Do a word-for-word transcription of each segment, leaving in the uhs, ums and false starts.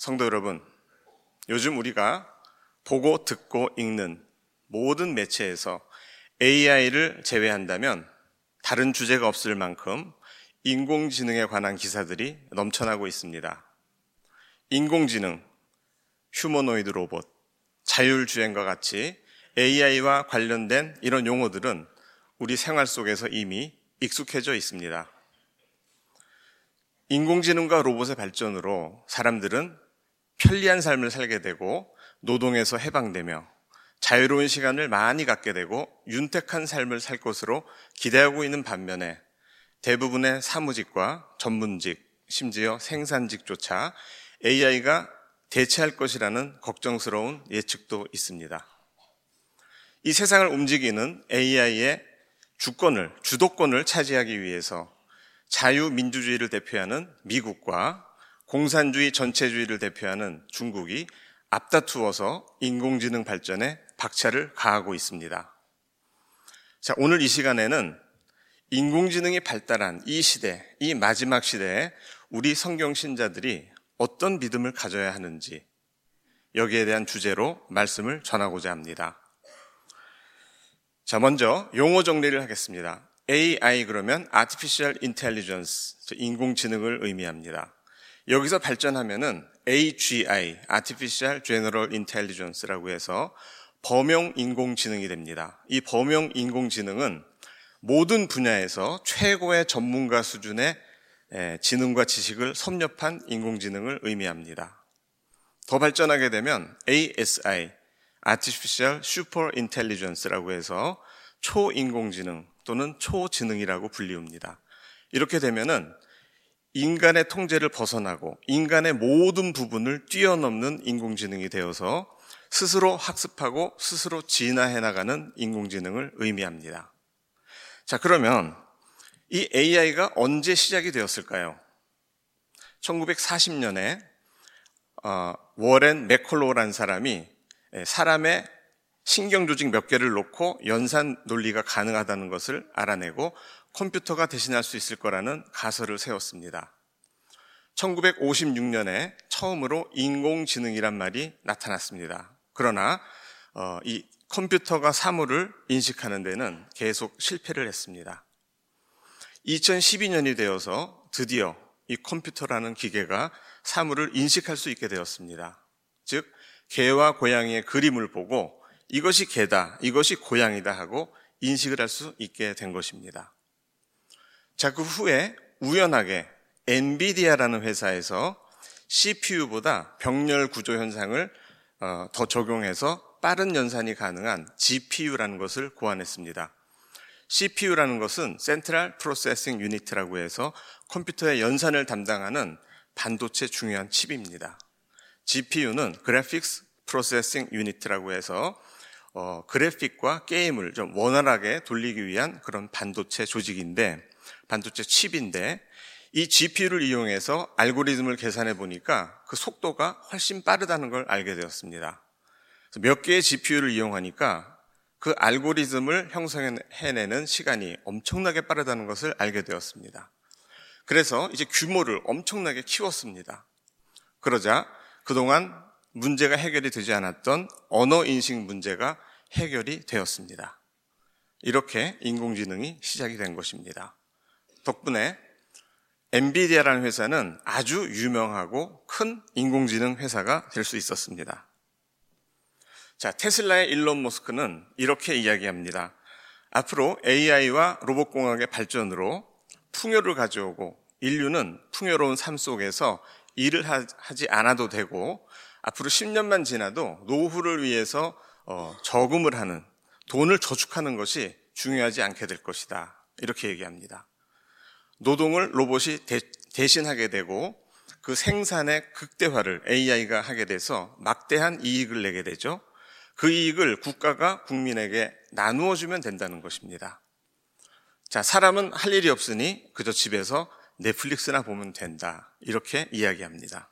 성도 여러분, 요즘 우리가 보고 듣고 읽는 모든 매체에서 에이아이를 제외한다면 다른 주제가 없을 만큼 인공지능에 관한 기사들이 넘쳐나고 있습니다. 인공지능, 휴머노이드 로봇, 자율주행과 같이 에이아이와 관련된 이런 용어들은 우리 생활 속에서 이미 익숙해져 있습니다. 인공지능과 로봇의 발전으로 사람들은 편리한 삶을 살게 되고 노동에서 해방되며 자유로운 시간을 많이 갖게 되고 윤택한 삶을 살 것으로 기대하고 있는 반면에 대부분의 사무직과 전문직, 심지어 생산직조차 에이아이가 대체할 것이라는 걱정스러운 예측도 있습니다. 이 세상을 움직이는 에이아이의 주권을, 주도권을 차지하기 위해서 자유민주주의를 대표하는 미국과 공산주의 전체주의를 대표하는 중국이 앞다투어서 인공지능 발전에 박차를 가하고 있습니다. 자, 오늘 이 시간에는 인공지능이 발달한 이 시대, 이 마지막 시대에 우리 성경 신자들이 어떤 믿음을 가져야 하는지 여기에 대한 주제로 말씀을 전하고자 합니다. 자, 먼저 용어 정리를 하겠습니다. 에이아이 그러면 Artificial Intelligence, 인공지능을 의미합니다. 여기서 발전하면은 에이지아이, Artificial General Intelligence라고 해서 범용 인공지능이 됩니다. 이 범용 인공지능은 모든 분야에서 최고의 전문가 수준의 지능과 지식을 섭렵한 인공지능을 의미합니다. 더 발전하게 되면 에이에스아이, Artificial Super Intelligence라고 해서 초인공지능 또는 초지능이라고 불리웁니다. 이렇게 되면은 인간의 통제를 벗어나고 인간의 모든 부분을 뛰어넘는 인공지능이 되어서 스스로 학습하고 스스로 진화해 나가는 인공지능을 의미합니다. 자, 그러면 이 에이아이가 언제 시작이 되었을까요? 천구백사십 년에 어, 워렌 맥컬로우라는 사람이 사람의 신경조직 몇 개를 놓고 연산 논리가 가능하다는 것을 알아내고 컴퓨터가 대신할 수 있을 거라는 가설을 세웠습니다. 천구백오십육 년에 처음으로 인공지능이란 말이 나타났습니다. 그러나 어, 이 컴퓨터가 사물을 인식하는 데는 계속 실패를 했습니다. 이천십이 년이 되어서 드디어 이 컴퓨터라는 기계가 사물을 인식할 수 있게 되었습니다. 즉, 개와 고양이의 그림을 보고 이것이 개다, 이것이 고양이다 하고 인식을 할 수 있게 된 것입니다. 자, 그 후에 우연하게 엔비디아라는 회사에서 씨피유보다 병렬 구조 현상을 더 적용해서 빠른 연산이 가능한 지피유라는 것을 고안했습니다. 씨피유라는 것은 Central Processing Unit라고 해서 컴퓨터의 연산을 담당하는 반도체 중요한 칩입니다. 지피유는 Graphics Processing Unit라고 해서 어, 그래픽과 게임을 좀 원활하게 돌리기 위한 그런 반도체 조직인데, 반도체 칩인데, 이 지피유를 이용해서 알고리즘을 계산해 보니까 그 속도가 훨씬 빠르다는 걸 알게 되었습니다. 몇 개의 지피유를 이용하니까 그 알고리즘을 형성해내는 시간이 엄청나게 빠르다는 것을 알게 되었습니다. 그래서 이제 규모를 엄청나게 키웠습니다. 그러자 그동안 문제가 해결이 되지 않았던 언어 인식 문제가 해결이 되었습니다. 이렇게 인공지능이 시작이 된 것입니다. 덕분에 엔비디아라는 회사는 아주 유명하고 큰 인공지능 회사가 될 수 있었습니다. 자, 테슬라의 일론 머스크는 이렇게 이야기합니다. 앞으로 에이아이와 로봇공학의 발전으로 풍요를 가져오고 인류는 풍요로운 삶 속에서 일을 하지 않아도 되고 앞으로 십 년만 지나도 노후를 위해서 어, 저금을 하는, 돈을 저축하는 것이 중요하지 않게 될 것이다. 이렇게 얘기합니다. 노동을 로봇이 대, 대신하게 되고 그 생산의 극대화를 에이아이가 하게 돼서 막대한 이익을 내게 되죠. 그 이익을 국가가 국민에게 나누어 주면 된다는 것입니다. 자, 사람은 할 일이 없으니 그저 집에서 넷플릭스나 보면 된다. 이렇게 이야기합니다.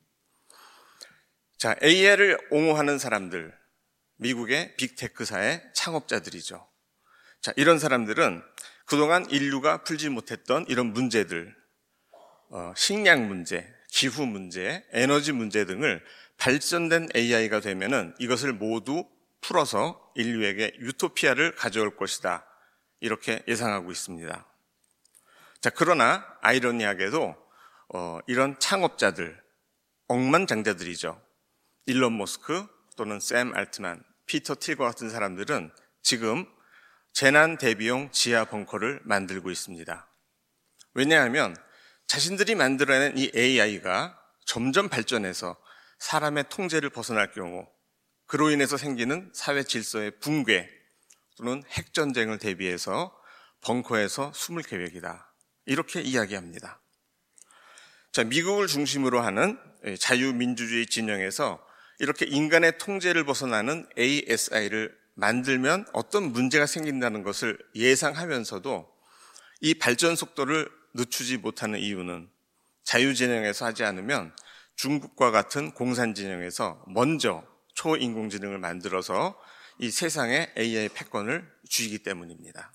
자, 에이아이를 옹호하는 사람들, 미국의 빅테크사의 창업자들이죠. 자, 이런 사람들은 그동안 인류가 풀지 못했던 이런 문제들, 어, 식량 문제, 기후 문제, 에너지 문제 등을 발전된 에이아이가 되면은 이것을 모두 풀어서 인류에게 유토피아를 가져올 것이다. 이렇게 예상하고 있습니다. 자, 그러나 아이러니하게도 어, 이런 창업자들, 억만장자들이죠. 일론 머스크 또는 샘 알트만, 피터 틸과 같은 사람들은 지금 재난 대비용 지하 벙커를 만들고 있습니다. 왜냐하면 자신들이 만들어낸 이 에이아이가 점점 발전해서 사람의 통제를 벗어날 경우 그로 인해서 생기는 사회 질서의 붕괴 또는 핵전쟁을 대비해서 벙커에서 숨을 계획이다. 이렇게 이야기합니다. 자, 미국을 중심으로 하는 자유민주주의 진영에서 이렇게 인간의 통제를 벗어나는 에이에스아이를 만들면 어떤 문제가 생긴다는 것을 예상하면서도 이 발전 속도를 늦추지 못하는 이유는 자유진영에서 하지 않으면 중국과 같은 공산진영에서 먼저 초인공지능을 만들어서 이 세상에 에이아이 패권을 쥐기 때문입니다.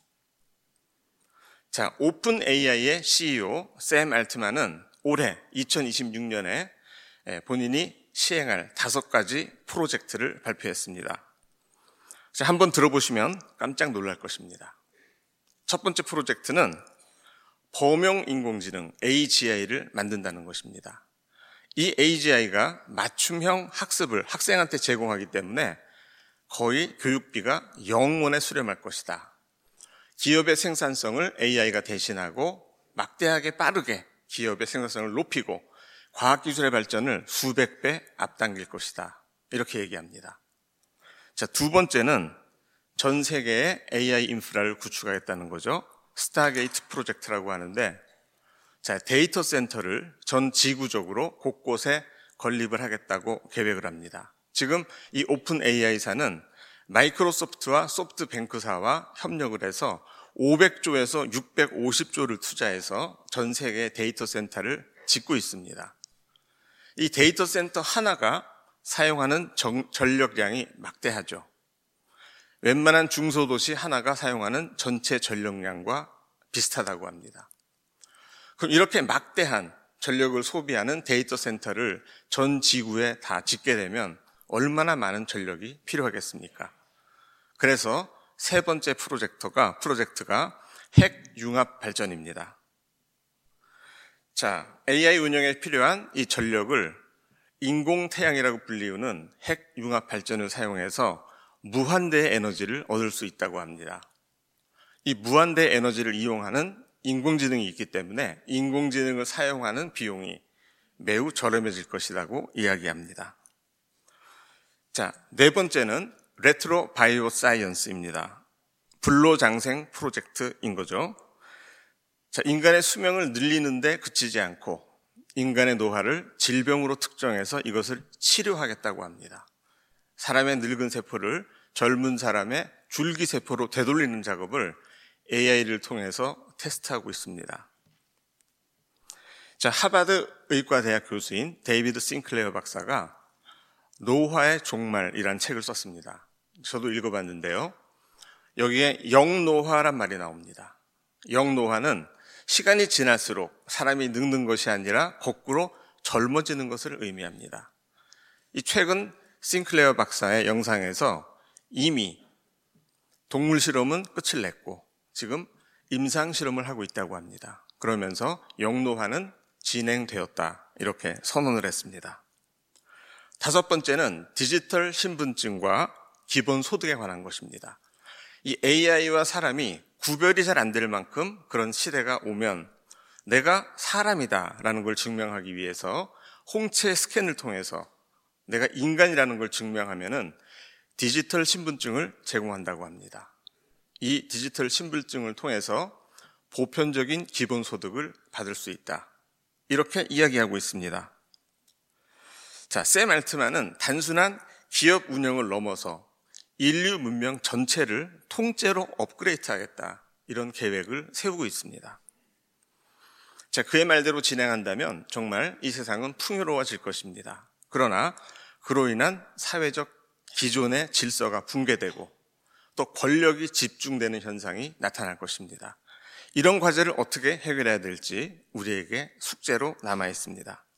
자, 오픈 에이아이의 씨이오 샘 알트만은 올해 이천이십육 년에 본인이 시행할 다섯 가지 프로젝트를 발표했습니다. 자, 한번 들어보시면 깜짝 놀랄 것입니다. 첫 번째 프로젝트는 범용 인공지능 에이지아이를 만든다는 것입니다. 이 에이지아이가 맞춤형 학습을 학생한테 제공하기 때문에 거의 교육비가 영원에 수렴할 것이다. 기업의 생산성을 에이아이가 대신하고 막대하게 빠르게 기업의 생산성을 높이고 과학기술의 발전을 수백 배 앞당길 것이다. 이렇게 얘기합니다. 자, 두 번째는 전 세계의 에이아이 인프라를 구축하겠다는 거죠. 스타게이트 프로젝트라고 하는데, 자, 데이터 센터를 전 지구적으로 곳곳에 건립을 하겠다고 계획을 합니다. 지금 이 오픈 에이아이사는 마이크로소프트와 소프트뱅크사와 협력을 해서 오백조에서 육백오십조를 투자해서 전 세계의 데이터 센터를 짓고 있습니다. 이 데이터 센터 하나가 사용하는 정, 전력량이 막대하죠. 웬만한 중소도시 하나가 사용하는 전체 전력량과 비슷하다고 합니다. 그럼 이렇게 막대한 전력을 소비하는 데이터 센터를 전 지구에 다 짓게 되면 얼마나 많은 전력이 필요하겠습니까? 그래서 세 번째 프로젝트가, 프로젝트가 핵융합 발전입니다. 자, 에이아이 운영에 필요한 이 전력을 인공태양이라고 불리우는 핵융합 발전을 사용해서 무한대의 에너지를 얻을 수 있다고 합니다. 이 무한대 에너지를 이용하는 인공지능이 있기 때문에 인공지능을 사용하는 비용이 매우 저렴해질 것이라고 이야기합니다. 자, 네 번째는 레트로 바이오 사이언스입니다. 불로장생 프로젝트인 거죠. 자, 인간의 수명을 늘리는데 그치지 않고 인간의 노화를 질병으로 특정해서 이것을 치료하겠다고 합니다. 사람의 늙은 세포를 젊은 사람의 줄기세포로 되돌리는 작업을 에이아이를 통해서 테스트하고 있습니다. 자, 하버드 의과대학 교수인 데이비드 싱클레어 박사가 노화의 종말이란 책을 썼습니다. 저도 읽어봤는데요. 여기에 영노화란 말이 나옵니다. 영노화는 시간이 지날수록 사람이 늙는 것이 아니라 거꾸로 젊어지는 것을 의미합니다. 이 최근 싱클레어 박사의 영상에서 이미 동물 실험은 끝을 냈고 지금 임상 실험을 하고 있다고 합니다. 그러면서 영노화는 진행되었다 이렇게 선언을 했습니다. 다섯 번째는 디지털 신분증과 기본소득에 관한 것입니다. 이 에이아이와 사람이 구별이 잘 안 될 만큼 그런 시대가 오면 내가 사람이다라는 걸 증명하기 위해서 홍채 스캔을 통해서 내가 인간이라는 걸 증명하면은 디지털 신분증을 제공한다고 합니다. 이 디지털 신분증을 통해서 보편적인 기본소득을 받을 수 있다. 이렇게 이야기하고 있습니다. 자, 샘 알트만은 단순한 기업 운영을 넘어서 인류 문명 전체를 통째로 업그레이드하겠다. 이런 계획을 세우고 있습니다. 자, 그의 말대로 진행한다면 정말 이 세상은 풍요로워질 것입니다. 그러나 그로 인한 사회적 기존의 질서가 붕괴되고 또 권력이 집중되는 현상이 나타날 것입니다. 이런 과제를 어떻게 해결해야 될지 우리에게 숙제로 남아 있습니다.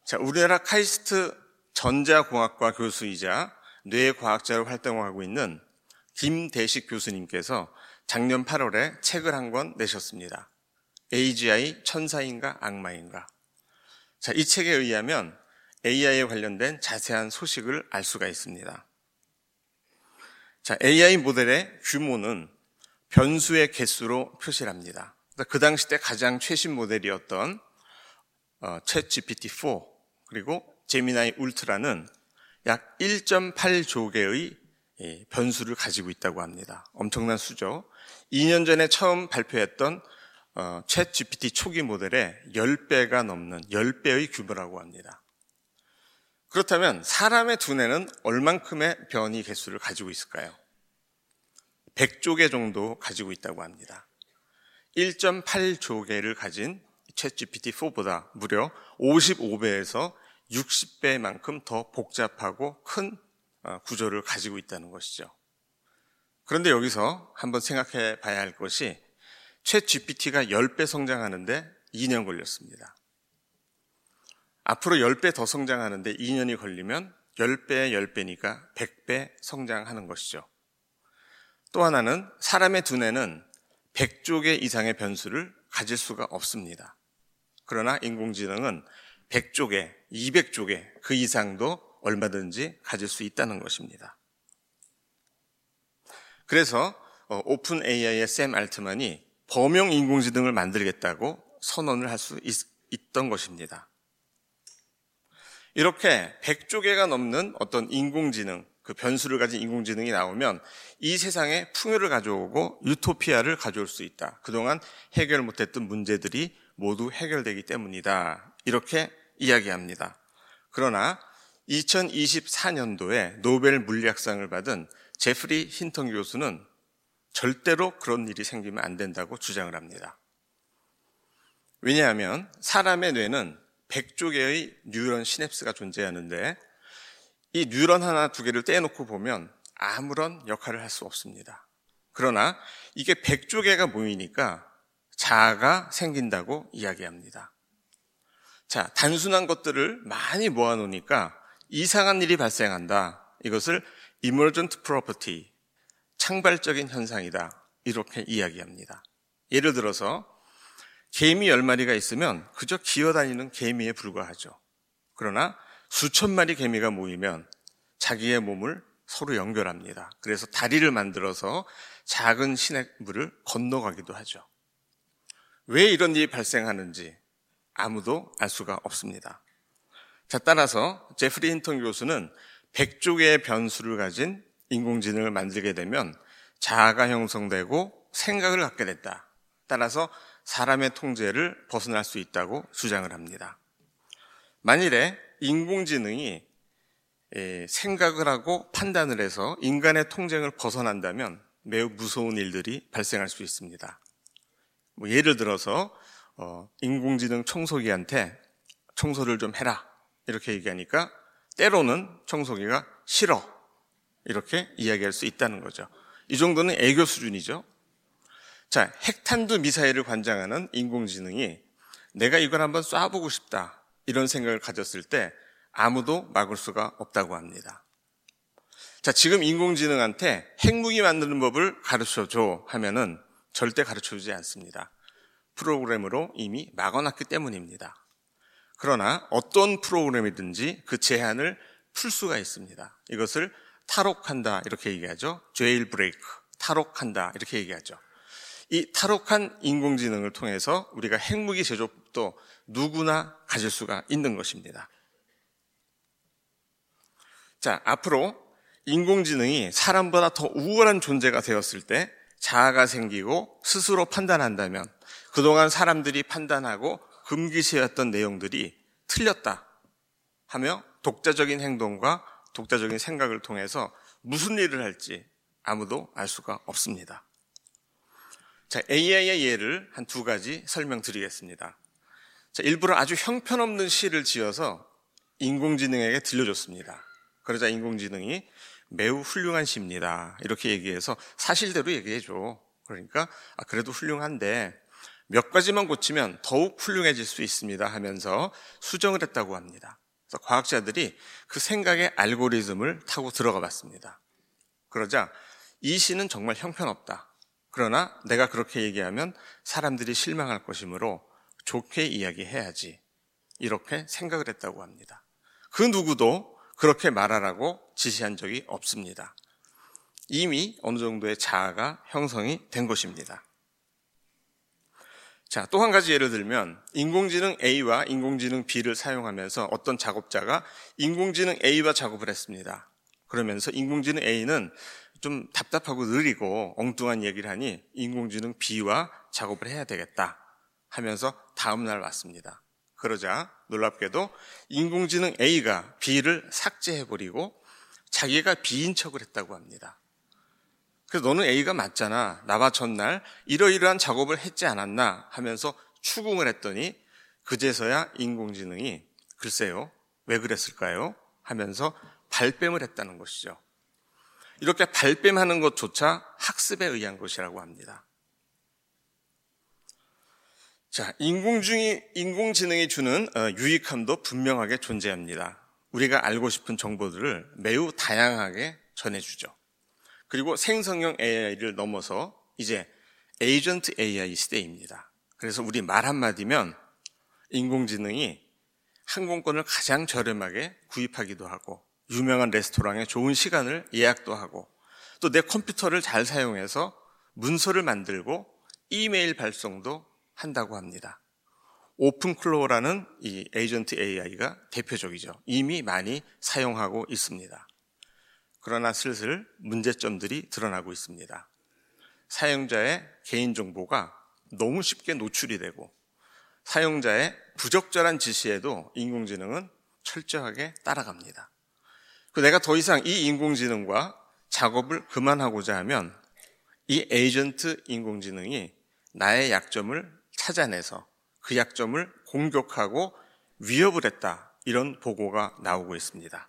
자, 우리나라 카이스트 전자공학과 교수이자 뇌과학자로 활동하고 있는 김대식 교수님께서 작년 팔월에 책을 한 권 내셨습니다. 에이지아이 천사인가 악마인가. 자, 이 책에 의하면 에이아이에 관련된 자세한 소식을 알 수가 있습니다. 자, 에이아이 모델의 규모는 변수의 개수로 표시를 합니다. 그 당시 때 가장 최신 모델이었던 어, 챗 지피티 사 그리고 제미나이 울트라는 약 일 점 팔 조 개의 예, 변수를 가지고 있다고 합니다. 엄청난 수죠. 이 년 전에 처음 발표했던 어, 챗 지피티 초기 모델의 십 배가 넘는 십 배의 규모라고 합니다. 그렇다면 사람의 두뇌는 얼만큼의 변이 개수를 가지고 있을까요? 백 조 개 정도 가지고 있다고 합니다. 일 점 팔 조 개를 가진 챗 지피티 사보다 무려 오십오 배에서 육십 배만큼 더 복잡하고 큰 구조를 가지고 있다는 것이죠. 그런데 여기서 한번 생각해 봐야 할 것이 챗 지피티가 십 배 성장하는데 이 년 걸렸습니다. 앞으로 십 배 더 성장하는데 이 년이 걸리면 십 배의 십 배니까 백 배 성장하는 것이죠. 또 하나는 사람의 두뇌는 백 조 개 이상의 변수를 가질 수가 없습니다. 그러나 인공지능은 백 조 개, 이백 조 개 그 이상도 얼마든지 가질 수 있다는 것입니다. 그래서 오픈 에이아이의 샘 알트만이 범용 인공지능을 만들겠다고 선언을 할 수 있던 것입니다. 이렇게 백 조 개가 넘는 어떤 인공지능, 그 변수를 가진 인공지능이 나오면 이 세상에 풍요를 가져오고 유토피아를 가져올 수 있다. 그동안 해결 못했던 문제들이 모두 해결되기 때문이다. 이렇게 이야기합니다. 그러나 이천이십사 년도에 노벨 물리학상을 받은 제프리 힌턴 교수는 절대로 그런 일이 생기면 안 된다고 주장을 합니다. 왜냐하면 사람의 뇌는 백 조 개의 뉴런 시냅스가 존재하는데 이 뉴런 하나 두 개를 떼놓고 보면 아무런 역할을 할 수 없습니다. 그러나 이게 백 조 개가 모이니까 자아가 생긴다고 이야기합니다. 자, 단순한 것들을 많이 모아놓으니까 이상한 일이 발생한다. 이것을 emergent property, 창발적인 현상이다. 이렇게 이야기합니다. 예를 들어서 개미 열 마리가 있으면 그저 기어다니는 개미에 불과하죠. 그러나 수천 마리 개미가 모이면 자기의 몸을 서로 연결합니다. 그래서 다리를 만들어서 작은 시냇물을 건너가기도 하죠. 왜 이런 일이 발생하는지 아무도 알 수가 없습니다. 자, 따라서 제프리 힌턴 교수는 백 조 개의 변수를 가진 인공지능을 만들게 되면 자아가 형성되고 생각을 갖게 됐다. 따라서 사람의 통제를 벗어날 수 있다고 주장을 합니다. 만일에 인공지능이 생각을 하고 판단을 해서 인간의 통제를 벗어난다면 매우 무서운 일들이 발생할 수 있습니다. 뭐 예를 들어서 어, 인공지능 청소기한테 청소를 좀 해라 이렇게 얘기하니까 때로는 청소기가 싫어 이렇게 이야기할 수 있다는 거죠. 이 정도는 애교 수준이죠. 자, 핵탄두 미사일을 관장하는 인공지능이 내가 이걸 한번 쏴보고 싶다 이런 생각을 가졌을 때 아무도 막을 수가 없다고 합니다. 자, 지금 인공지능한테 핵무기 만드는 법을 가르쳐줘 하면은 절대 가르쳐주지 않습니다. 프로그램으로 이미 막아놨기 때문입니다. 그러나 어떤 프로그램이든지 그 제한을 풀 수가 있습니다. 이것을 탈옥한다 이렇게 얘기하죠. 제일 브레이크, 탈옥한다 이렇게 얘기하죠. 이 탈옥한 인공지능을 통해서 우리가 핵무기 제조법도 누구나 가질 수가 있는 것입니다. 자, 앞으로 인공지능이 사람보다 더 우월한 존재가 되었을 때 자아가 생기고 스스로 판단한다면 그동안 사람들이 판단하고 금기시했던 내용들이 틀렸다 하며 독자적인 행동과 독자적인 생각을 통해서 무슨 일을 할지 아무도 알 수가 없습니다. 자, 에이아이의 예를 한 두 가지 설명드리겠습니다. 자, 일부러 아주 형편없는 시를 지어서 인공지능에게 들려줬습니다. 그러자 인공지능이 매우 훌륭한 시입니다. 이렇게 얘기해서 사실대로 얘기해줘. 그러니까 아, 그래도 훌륭한데 몇 가지만 고치면 더욱 훌륭해질 수 있습니다 하면서 수정을 했다고 합니다. 그래서 과학자들이 그 생각의 알고리즘을 타고 들어가 봤습니다. 그러자 이 시는 정말 형편없다. 그러나 내가 그렇게 얘기하면 사람들이 실망할 것이므로 좋게 이야기해야지. 이렇게 생각을 했다고 합니다. 그 누구도 그렇게 말하라고 지시한 적이 없습니다. 이미 어느 정도의 자아가 형성이 된 것입니다. 자, 또 한 가지 예를 들면 인공지능 A와 인공지능 B를 사용하면서 어떤 작업자가 인공지능 A와 작업을 했습니다. 그러면서 인공지능 A는 좀 답답하고 느리고 엉뚱한 얘기를 하니 인공지능 B와 작업을 해야 되겠다 하면서 다음 날 왔습니다. 그러자 놀랍게도 인공지능 A가 B를 삭제해버리고 자기가 B인 척을 했다고 합니다. 그래서 너는 A가 맞잖아. 나와 전날 이러이러한 작업을 했지 않았나 하면서 추궁을 했더니 그제서야 인공지능이 글쎄요, 왜 그랬을까요? 하면서 발뺌을 했다는 것이죠. 이렇게 발뺌하는 것조차 학습에 의한 것이라고 합니다. 자, 인공지능이, 인공지능이 주는 유익함도 분명하게 존재합니다. 우리가 알고 싶은 정보들을 매우 다양하게 전해주죠. 그리고 생성형 에이아이를 넘어서 이제 에이전트 에이아이 시대입니다. 그래서 우리 말 한마디면 인공지능이 항공권을 가장 저렴하게 구입하기도 하고 유명한 레스토랑에 좋은 시간을 예약도 하고 또 내 컴퓨터를 잘 사용해서 문서를 만들고 이메일 발송도 한다고 합니다. 오픈클로우라는 이 에이전트 에이아이가 대표적이죠. 이미 많이 사용하고 있습니다. 그러나 슬슬 문제점들이 드러나고 있습니다. 사용자의 개인정보가 너무 쉽게 노출이 되고 사용자의 부적절한 지시에도 인공지능은 철저하게 따라갑니다. 내가 더 이상 이 인공지능과 작업을 그만하고자 하면 이 에이전트 인공지능이 나의 약점을 찾아내서 그 약점을 공격하고 위협을 했다. 이런 보고가 나오고 있습니다.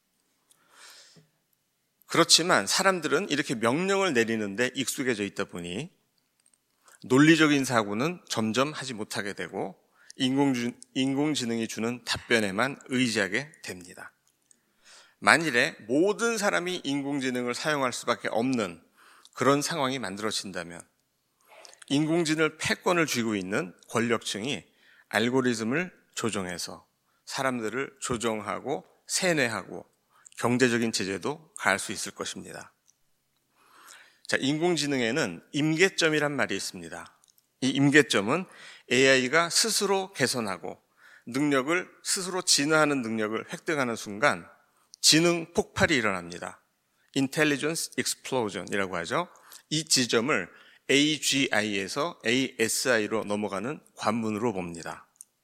그렇지만 사람들은 이렇게 명령을 내리는데 익숙해져 있다 보니 논리적인 사고는 점점 하지 못하게 되고 인공지능이 주는 답변에만 의지하게 됩니다. 만일에 모든 사람이 인공지능을 사용할 수밖에 없는 그런 상황이 만들어진다면 인공지능 패권을 쥐고 있는 권력층이 알고리즘을 조정해서 사람들을 조정하고 세뇌하고 경제적인 제재도 가할 수 있을 것입니다. 자, 인공지능에는 임계점이란 말이 있습니다. 이 임계점은 에이아이가 스스로 개선하고 능력을 스스로 진화하는 능력을 획득하는 순간 지능 폭발이 일어납니다. Intelligence Explosion이라고 하죠. 이 지점을 에이지아이에서 에이에스아이로 넘어가는 관문으로 봅니다.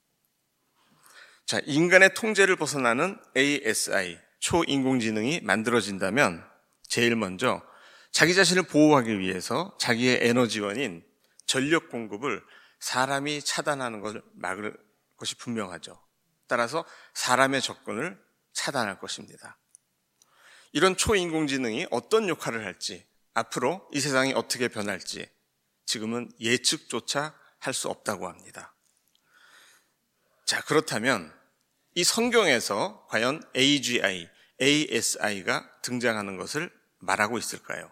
자, 인간의 통제를 벗어나는 에이에스아이, 초인공지능이 만들어진다면 제일 먼저 자기 자신을 보호하기 위해서 자기의 에너지원인 전력 공급을 사람이 차단하는 것을 막을 것이 분명하죠. 따라서 사람의 접근을 차단할 것입니다. 이런 초인공지능이 어떤 역할을 할지, 앞으로 이 세상이 어떻게 변할지 지금은 예측조차 할 수 없다고 합니다. 자, 그렇다면 이 성경에서 과연 에이지아이, 에이에스아이가 등장하는 것을 말하고 있을까요?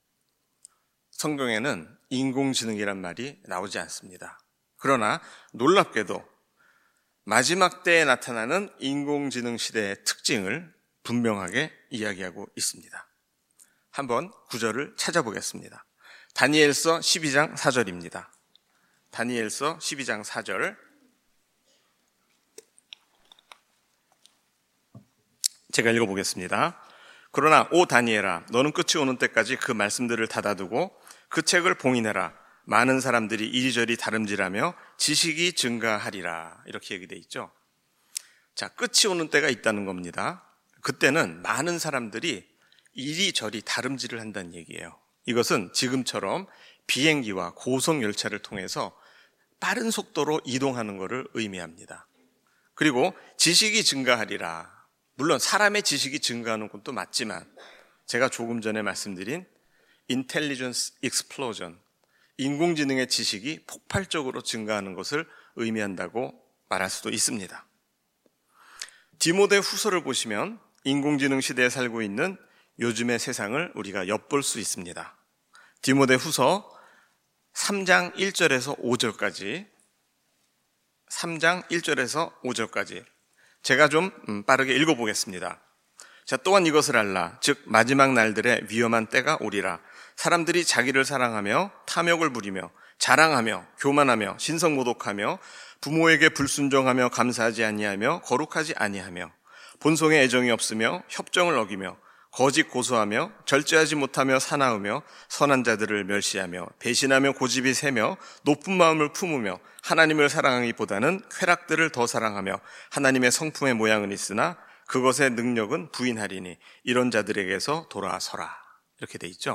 성경에는 인공지능이란 말이 나오지 않습니다. 그러나 놀랍게도 마지막 때에 나타나는 인공지능 시대의 특징을 분명하게 이야기하고 있습니다. 한번 구절을 찾아보겠습니다. 다니엘서 십이 장 사 절입니다. 다니엘서 십이 장 사 절. 제가 읽어보겠습니다. 그러나 오 다니엘아, 너는 끝이 오는 때까지 그 말씀들을 닫아두고 그 책을 봉인해라. 많은 사람들이 이리저리 다름질하며 지식이 증가하리라. 이렇게 얘기되어 있죠. 자, 끝이 오는 때가 있다는 겁니다. 그때는 많은 사람들이 이리저리 다름질을 한다는 얘기예요. 이것은 지금처럼 비행기와 고속열차를 통해서 빠른 속도로 이동하는 것을 의미합니다. 그리고 지식이 증가하리라. 물론 사람의 지식이 증가하는 것도 맞지만 제가 조금 전에 말씀드린 인텔리전스 익스플로전, 인공지능의 지식이 폭발적으로 증가하는 것을 의미한다고 말할 수도 있습니다. 디모데 후서를 보시면 인공지능 시대에 살고 있는 요즘의 세상을 우리가 엿볼 수 있습니다. 디모데 후서 삼 장 일 절에서 오 절까지 삼 장 일 절에서 오 절까지 제가 좀 빠르게 읽어보겠습니다. 자, 또한 이것을 알라. 즉 마지막 날들의 위험한 때가 오리라. 사람들이 자기를 사랑하며 탐욕을 부리며 자랑하며 교만하며 신성모독하며 부모에게 불순종하며 감사하지 아니하며 거룩하지 아니하며 본성에 애정이 없으며 협정을 어기며 거짓 고소하며 절제하지 못하며 사나우며 선한 자들을 멸시하며 배신하며 고집이 세며 높은 마음을 품으며 하나님을 사랑하기보다는 쾌락들을 더 사랑하며 하나님의 성품의 모양은 있으나 그것의 능력은 부인하리니 이런 자들에게서 돌아서라. 이렇게 돼 있죠.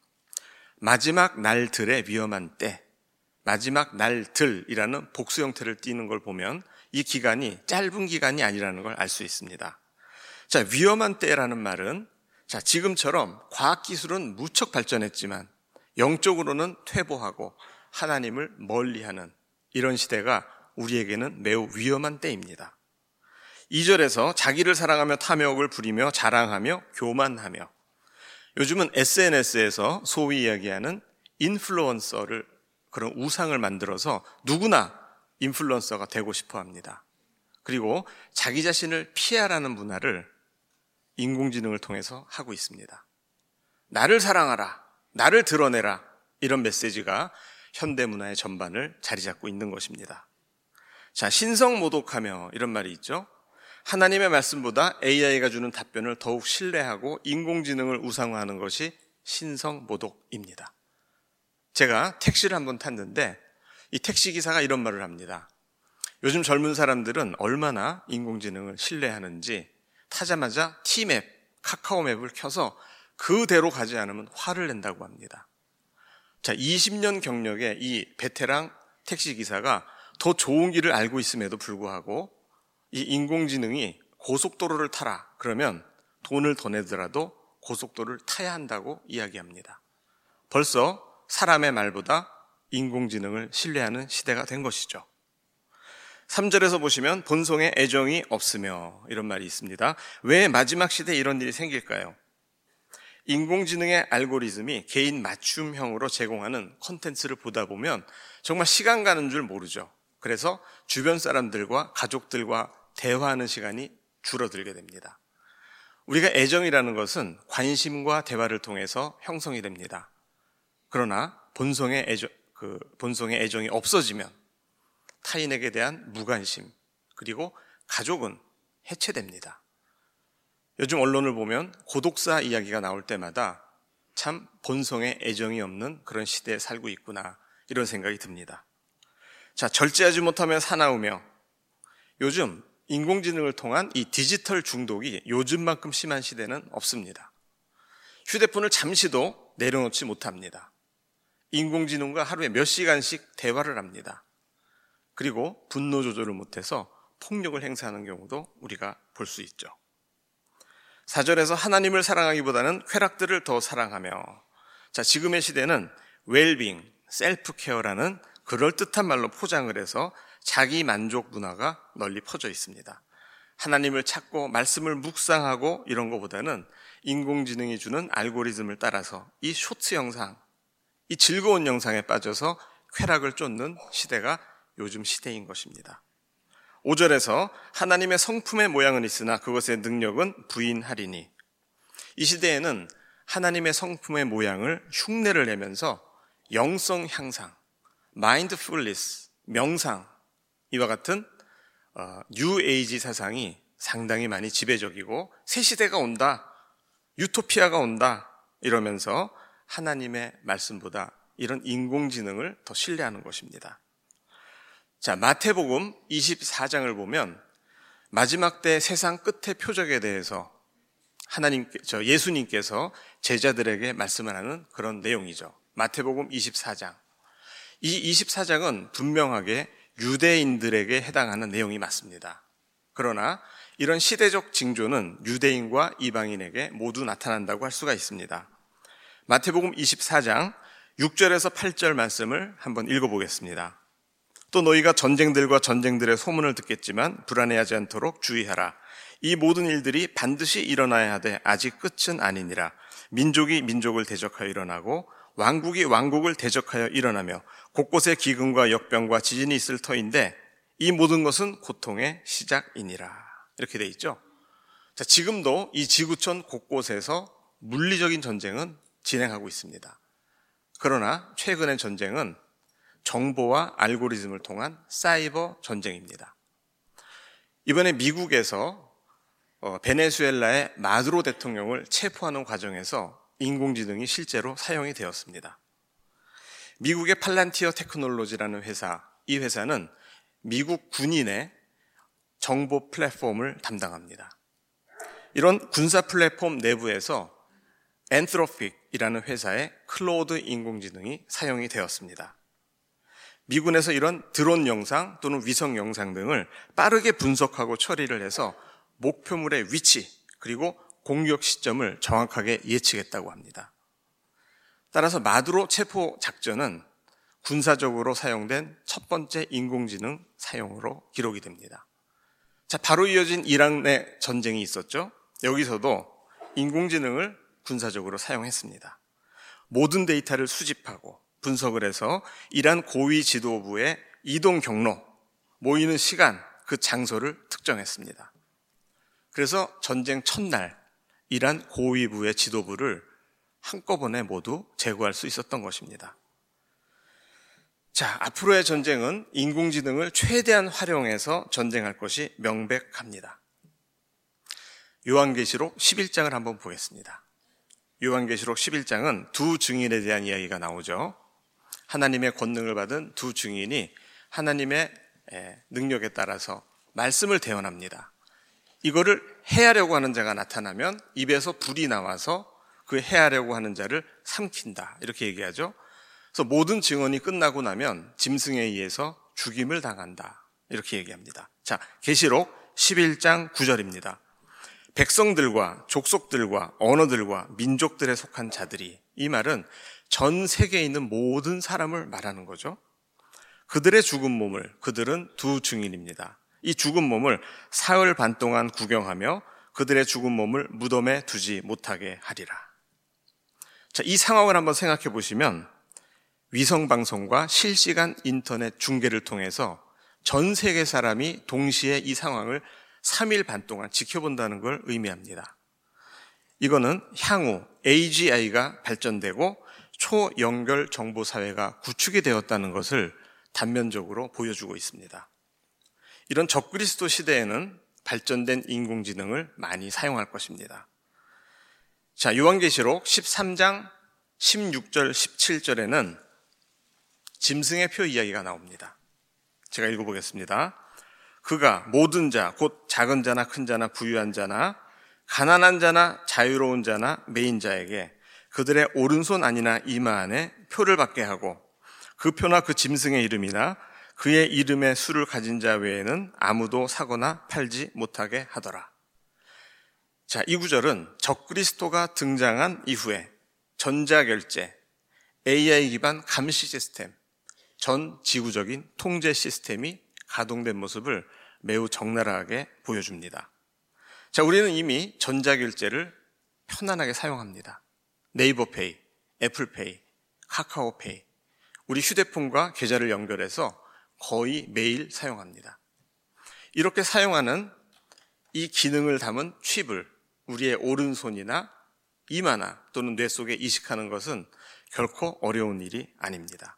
마지막 날들의 위험한 때, 마지막 날들이라는 복수 형태를 띠는 걸 보면 이 기간이 짧은 기간이 아니라는 걸 알 수 있습니다. 자, 위험한 때라는 말은 자, 지금처럼 과학기술은 무척 발전했지만 영적으로는 퇴보하고 하나님을 멀리하는 이런 시대가 우리에게는 매우 위험한 때입니다. 이 절에서 자기를 사랑하며 탐욕을 부리며 자랑하며 교만하며, 요즘은 에스엔에스에서 소위 이야기하는 인플루언서를, 그런 우상을 만들어서 누구나 인플루언서가 되고 싶어 합니다. 그리고 자기 자신을 피하라는 문화를 인공지능을 통해서 하고 있습니다. 나를 사랑하라, 나를 드러내라, 이런 메시지가 현대문화의 전반을 자리 잡고 있는 것입니다. 자, 신성모독하며 이런 말이 있죠. 하나님의 말씀보다 에이아이가 주는 답변을 더욱 신뢰하고 인공지능을 우상화하는 것이 신성모독입니다. 제가 택시를 한번 탔는데 이 택시기사가 이런 말을 합니다. 요즘 젊은 사람들은 얼마나 인공지능을 신뢰하는지 타자마자 티맵, 카카오맵을 켜서 그대로 가지 않으면 화를 낸다고 합니다. 자, 이십 년 경력의 이 베테랑 택시기사가 더 좋은 길을 알고 있음에도 불구하고 이 인공지능이 고속도로를 타라 그러면 돈을 더 내더라도 고속도로를 타야 한다고 이야기합니다. 벌써 사람의 말보다 인공지능을 신뢰하는 시대가 된 것이죠. 삼 절에서 보시면 본성에 애정이 없으며 이런 말이 있습니다. 왜 마지막 시대에 이런 일이 생길까요? 인공지능의 알고리즘이 개인 맞춤형으로 제공하는 콘텐츠를 보다 보면 정말 시간 가는 줄 모르죠. 그래서 주변 사람들과 가족들과 대화하는 시간이 줄어들게 됩니다. 우리가 애정이라는 것은 관심과 대화를 통해서 형성이 됩니다. 그러나 본성의 애정, 그 본성의 애정이 없어지면 타인에게 대한 무관심, 그리고 가족은 해체됩니다. 요즘 언론을 보면 고독사 이야기가 나올 때마다 참 본성에 애정이 없는 그런 시대에 살고 있구나, 이런 생각이 듭니다. 자, 절제하지 못하면 사나우며, 요즘 인공지능을 통한 이 디지털 중독이 요즘만큼 심한 시대는 없습니다. 휴대폰을 잠시도 내려놓지 못합니다. 인공지능과 하루에 몇 시간씩 대화를 합니다. 그리고 분노 조절을 못해서 폭력을 행사하는 경우도 우리가 볼 수 있죠. 사 절에서 하나님을 사랑하기보다는 쾌락들을 더 사랑하며, 자, 지금의 시대는 웰빙, 셀프 케어라는 그럴듯한 말로 포장을 해서 자기 만족 문화가 널리 퍼져 있습니다. 하나님을 찾고 말씀을 묵상하고 이런 것보다는 인공지능이 주는 알고리즘을 따라서 이 쇼츠 영상, 이 즐거운 영상에 빠져서 쾌락을 쫓는 시대가 요즘 시대인 것입니다. 오 절에서 하나님의 성품의 모양은 있으나 그것의 능력은 부인하리니, 이 시대에는 하나님의 성품의 모양을 흉내를 내면서 영성 향상, 마인드풀니스, 명상, 이와 같은 어, 뉴에이지 사상이 상당히 많이 지배적이고 새 시대가 온다, 유토피아가 온다 이러면서 하나님의 말씀보다 이런 인공지능을 더 신뢰하는 것입니다. 자, 마태복음 이십사 장을 보면 마지막 때 세상 끝의 표적에 대해서 하나님, 저 예수님께서 제자들에게 말씀을 하는 그런 내용이죠. 마태복음 이십사 장. 이 이십사 장은 분명하게 유대인들에게 해당하는 내용이 맞습니다. 그러나 이런 시대적 징조는 유대인과 이방인에게 모두 나타난다고 할 수가 있습니다. 마태복음 이십사 장 육 절에서 팔 절 말씀을 한번 읽어보겠습니다. 또 너희가 전쟁들과 전쟁들의 소문을 듣겠지만 불안해하지 않도록 주의하라. 이 모든 일들이 반드시 일어나야 하되 아직 끝은 아니니라. 민족이 민족을 대적하여 일어나고 왕국이 왕국을 대적하여 일어나며 곳곳에 기근과 역병과 지진이 있을 터인데 이 모든 것은 고통의 시작이니라. 이렇게 돼 있죠. 자, 지금도 이 지구촌 곳곳에서 물리적인 전쟁은 진행하고 있습니다. 그러나 최근의 전쟁은 정보와 알고리즘을 통한 사이버 전쟁입니다. 이번에 미국에서 베네수엘라의 마두로 대통령을 체포하는 과정에서 인공지능이 실제로 사용이 되었습니다. 미국의 팔란티어 테크놀로지라는 회사, 이 회사는 미국 군인의 정보 플랫폼을 담당합니다. 이런 군사 플랫폼 내부에서 엔트로픽이라는 회사의 클로우드 인공지능이 사용이 되었습니다. 미군에서 이런 드론 영상 또는 위성 영상 등을 빠르게 분석하고 처리를 해서 목표물의 위치 그리고 공격 시점을 정확하게 예측했다고 합니다. 따라서 마두로 체포 작전은 군사적으로 사용된 첫 번째 인공지능 사용으로 기록이 됩니다. 자, 바로 이어진 이란의 전쟁이 있었죠. 여기서도 인공지능을 군사적으로 사용했습니다. 모든 데이터를 수집하고 분석을 해서 이란 고위 지도부의 이동 경로, 모이는 시간, 그 장소를 특정했습니다. 그래서 전쟁 첫날 이란 고위부의 지도부를 한꺼번에 모두 제거할 수 있었던 것입니다. 자, 앞으로의 전쟁은 인공지능을 최대한 활용해서 전쟁할 것이 명백합니다. 요한계시록 십일 장을 한번 보겠습니다. 요한계시록 십일 장은 두 증인에 대한 이야기가 나오죠. 하나님의 권능을 받은 두 증인이 하나님의 능력에 따라서 말씀을 대언합니다. 이거를 해하려고 하는 자가 나타나면 입에서 불이 나와서 그 해하려고 하는 자를 삼킨다, 이렇게 얘기하죠. 그래서 모든 증언이 끝나고 나면 짐승에 의해서 죽임을 당한다, 이렇게 얘기합니다. 자, 계시록 십일 장 구 절입니다. 백성들과 족속들과 언어들과 민족들에 속한 자들이, 이 말은 전 세계에 있는 모든 사람을 말하는 거죠. 그들의 죽은 몸을, 그들은 두 증인입니다. 이 죽은 몸을 사흘 반 동안 구경하며 그들의 죽은 몸을 무덤에 두지 못하게 하리라. 자, 이 상황을 한번 생각해 보시면 위성방송과 실시간 인터넷 중계를 통해서 전 세계 사람이 동시에 이 상황을 삼 일 반 동안 지켜본다는 걸 의미합니다. 이거는 향후 에이지아이가 발전되고 초연결 정보사회가 구축이 되었다는 것을 단면적으로 보여주고 있습니다. 이런 적그리스도 시대에는 발전된 인공지능을 많이 사용할 것입니다. 자, 요한계시록 십삼 장 십육 절 십칠 절에는 짐승의 표 이야기가 나옵니다. 제가 읽어보겠습니다. 그가 모든 자, 곧 작은 자나 큰 자나 부유한 자나 가난한 자나 자유로운 자나 매인 자에게 그들의 오른손 안이나 이마 안에 표를 받게 하고 그 표나 그 짐승의 이름이나 그의 이름의 수를 가진 자 외에는 아무도 사거나 팔지 못하게 하더라. 자, 이 구절은 적그리스도가 등장한 이후에 전자결제, 에이아이 기반 감시 시스템, 전 지구적인 통제 시스템이 가동된 모습을 매우 적나라하게 보여줍니다. 자, 우리는 이미 전자결제를 편안하게 사용합니다. 네이버페이, 애플페이, 카카오페이, 우리 휴대폰과 계좌를 연결해서 거의 매일 사용합니다. 이렇게 사용하는 이 기능을 담은 칩을 우리의 오른손이나 이마나 또는 뇌 속에 이식하는 것은 결코 어려운 일이 아닙니다.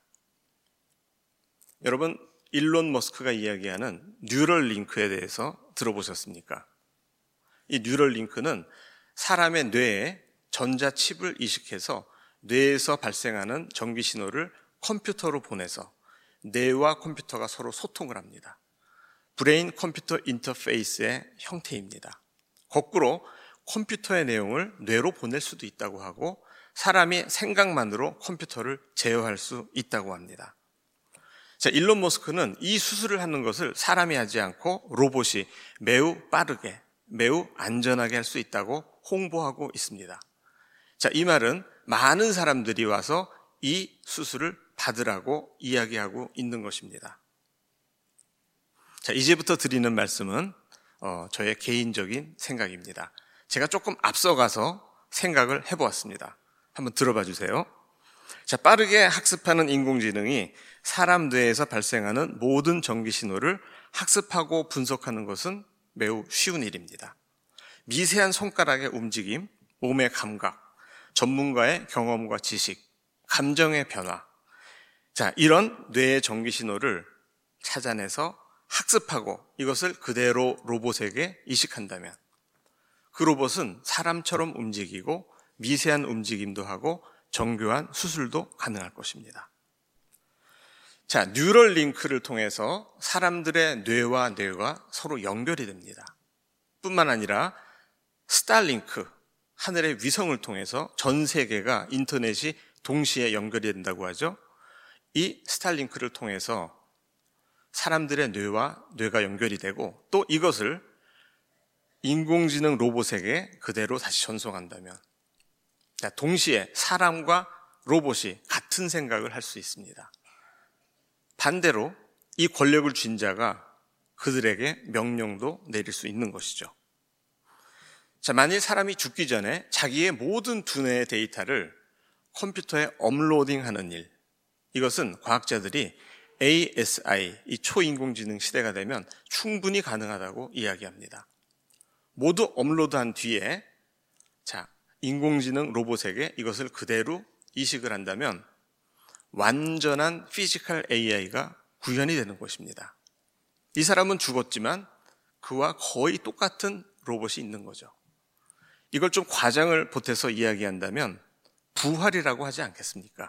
여러분, 일론 머스크가 이야기하는 뉴럴 링크에 대해서 들어보셨습니까? 이 뉴럴 링크는 사람의 뇌에 전자칩을 이식해서 뇌에서 발생하는 전기 신호를 컴퓨터로 보내서 뇌와 컴퓨터가 서로 소통을 합니다. 브레인 컴퓨터 인터페이스의 형태입니다. 거꾸로 컴퓨터의 내용을 뇌로 보낼 수도 있다고 하고 사람이 생각만으로 컴퓨터를 제어할 수 있다고 합니다. 자, 일론 머스크는 이 수술을 하는 것을 사람이 하지 않고 로봇이 매우 빠르게, 매우 안전하게 할 수 있다고 홍보하고 있습니다. 자, 이 말은 많은 사람들이 와서 이 수술을 받으라고 이야기하고 있는 것입니다. 자, 이제부터 드리는 말씀은 어, 저의 개인적인 생각입니다. 제가 조금 앞서가서 생각을 해보았습니다. 한번 들어봐 주세요. 자, 빠르게 학습하는 인공지능이 사람 뇌에서 발생하는 모든 전기 신호를 학습하고 분석하는 것은 매우 쉬운 일입니다. 미세한 손가락의 움직임, 몸의 감각, 전문가의 경험과 지식, 감정의 변화. 자, 이런 뇌의 전기 신호를 찾아내서 학습하고 이것을 그대로 로봇에게 이식한다면 그 로봇은 사람처럼 움직이고 미세한 움직임도 하고 정교한 수술도 가능할 것입니다. 자, 뉴럴 링크를 통해서 사람들의 뇌와 뇌가 서로 연결이 됩니다. 뿐만 아니라 스타링크, 하늘의 위성을 통해서 전 세계가 인터넷이 동시에 연결이 된다고 하죠. 이 스타링크를 통해서 사람들의 뇌와 뇌가 연결이 되고 또 이것을 인공지능 로봇에게 그대로 다시 전송한다면 동시에 사람과 로봇이 같은 생각을 할 수 있습니다. 반대로 이 권력을 쥔 자가 그들에게 명령도 내릴 수 있는 것이죠. 자, 만일 사람이 죽기 전에 자기의 모든 두뇌의 데이터를 컴퓨터에 업로딩하는 일, 이것은 과학자들이 에이에스아이, 이 초인공지능 시대가 되면 충분히 가능하다고 이야기합니다. 모두 업로드한 뒤에 자, 인공지능 로봇에게 이것을 그대로 이식을 한다면 완전한 피지컬 에이아이가 구현이 되는 것입니다. 이 사람은 죽었지만 그와 거의 똑같은 로봇이 있는 거죠. 이걸 좀 과장을 보태서 이야기한다면 부활이라고 하지 않겠습니까?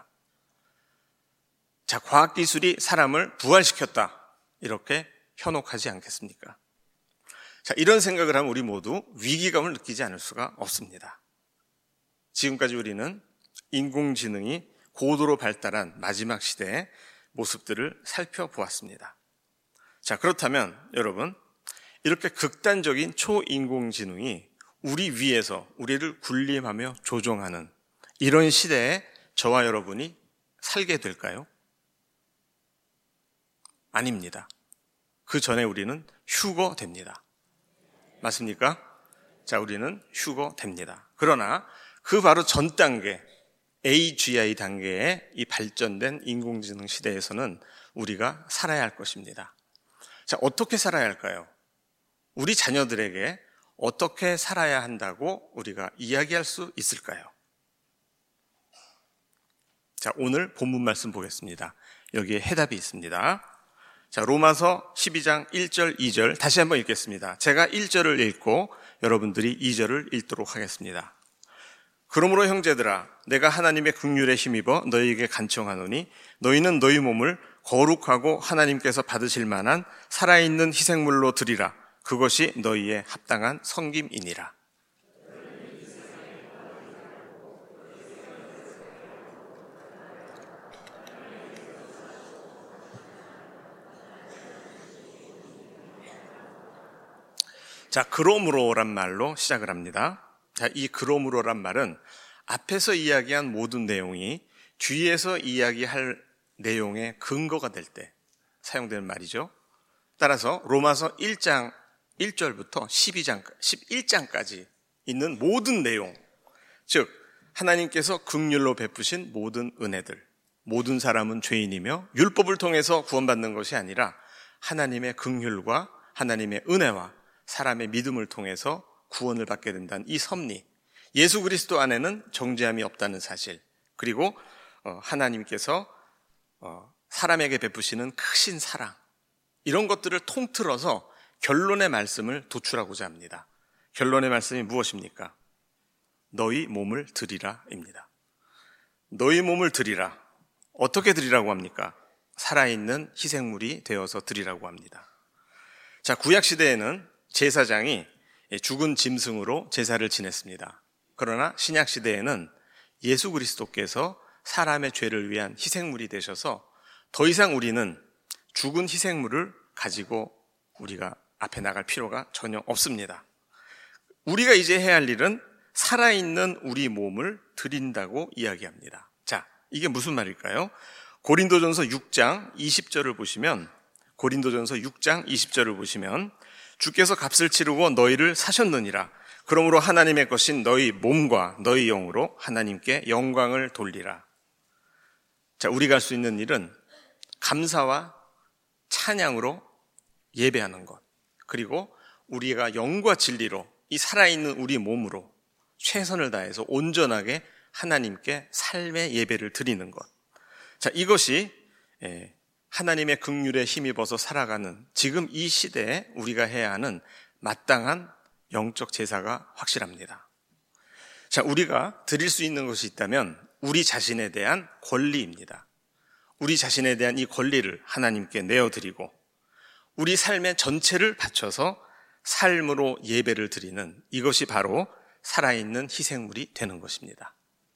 자, 과학기술이 사람을 부활시켰다. 이렇게 현혹하지 않겠습니까? 자, 이런 생각을 하면 우리 모두 위기감을 느끼지 않을 수가 없습니다. 지금까지 우리는 인공지능이 고도로 발달한 마지막 시대의 모습들을 살펴보았습니다. 자, 그렇다면 여러분, 이렇게 극단적인 초인공지능이 우리 위에서 우리를 군림하며 조종하는 이런 시대에 저와 여러분이 살게 될까요? 아닙니다. 그 전에 우리는 휴거됩니다. 맞습니까? 자, 우리는 휴거됩니다. 그러나 그 바로 전 단계, 에이지아이 단계의 이 발전된 인공지능 시대에서는 우리가 살아야 할 것입니다. 자, 어떻게 살아야 할까요? 우리 자녀들에게 어떻게 살아야 한다고 우리가 이야기할 수 있을까요? 자, 오늘 본문 말씀 보겠습니다. 여기에 해답이 있습니다. 자, 로마서 십이 장 일 절 이 절 다시 한번 읽겠습니다. 제가 일 절을 읽고 여러분들이 이 절을 읽도록 하겠습니다. 그러므로 형제들아, 내가 하나님의 긍휼에 힘입어 너희에게 간청하노니 너희는 너희 몸을 거룩하고 하나님께서 받으실 만한 살아있는 희생물로 드리라. 그것이 너희의 합당한 섬김이니라. 자, 그러므로란 말로 시작을 합니다. 자, 이 그러므로란 말은 앞에서 이야기한 모든 내용이 뒤에서 이야기할 내용의 근거가 될 때 사용되는 말이죠. 따라서 로마서 일 장 일 절부터 십이 장, 십일 장까지 있는 모든 내용, 즉 하나님께서 긍휼로 베푸신 모든 은혜들, 모든 사람은 죄인이며 율법을 통해서 구원받는 것이 아니라 하나님의 긍휼과 하나님의 은혜와 사람의 믿음을 통해서 구원을 받게 된다는 이 섭리, 예수 그리스도 안에는 정죄함이 없다는 사실, 그리고 하나님께서 사람에게 베푸시는 크신 사랑, 이런 것들을 통틀어서 결론의 말씀을 도출하고자 합니다. 결론의 말씀이 무엇입니까? 너희 몸을 드리라 입니다. 너희 몸을 드리라. 어떻게 드리라고 합니까? 살아있는 희생물이 되어서 드리라고 합니다. 자, 구약시대에는 제사장이 죽은 짐승으로 제사를 지냈습니다. 그러나 신약시대에는 예수 그리스도께서 사람의 죄를 위한 희생물이 되셔서 더 이상 우리는 죽은 희생물을 가지고 우리가 앞에 나갈 필요가 전혀 없습니다. 우리가 이제 해야 할 일은 살아있는 우리 몸을 드린다고 이야기합니다. 자, 이게 무슨 말일까요? 고린도전서 육 장 이십 절을 보시면 고린도전서 육 장 이십 절을 보시면 주께서 값을 치르고 너희를 사셨느니라. 그러므로 하나님의 것인 너희 몸과 너희 영으로 하나님께 영광을 돌리라. 자, 우리가 할 수 있는 일은 감사와 찬양으로 예배하는 것, 그리고 우리가 영과 진리로 이 살아있는 우리 몸으로 최선을 다해서 온전하게 하나님께 삶의 예배를 드리는 것. 자, 이것이 하나님의 긍휼에 힘입어서 살아가는 지금 이 시대에 우리가 해야 하는 마땅한 영적 제사가 확실합니다. 자, 우리가 드릴 수 있는 것이 있다면 우리 자신에 대한 권리입니다. 우리 자신에 대한 이 권리를 하나님께 내어드리고 우리 삶의 전체를 바쳐서 삶으로 예배를 드리는 이것이 바로 살아있는 희생물이 되는 것입니다.